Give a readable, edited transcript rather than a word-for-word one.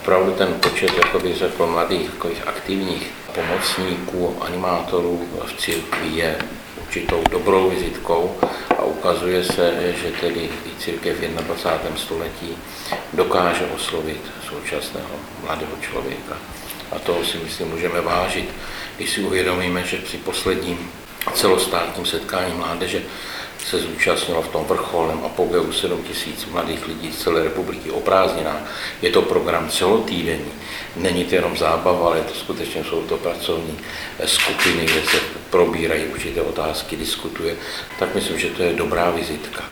opravdu ten počet, jako bych řekl, mladých takových aktivních pomocníků, animátorů v církvi je určitou dobrou vizitkou a ukazuje se, že tedy i církev v 21. století dokáže oslovit současného mladého člověka. A toho si myslím můžeme vážit, když si uvědomíme, že při posledním celostátním setkání mládeže se zúčastnilo v tom vrcholném apogeu 7 000 mladých lidí z celé republiky o prázdninách. Je to program celotýdenní, není to jenom zábava, ale skutečně jsou to pracovní skupiny, kde se probírají určité otázky, diskutuje. Tak myslím, že to je dobrá vizitka.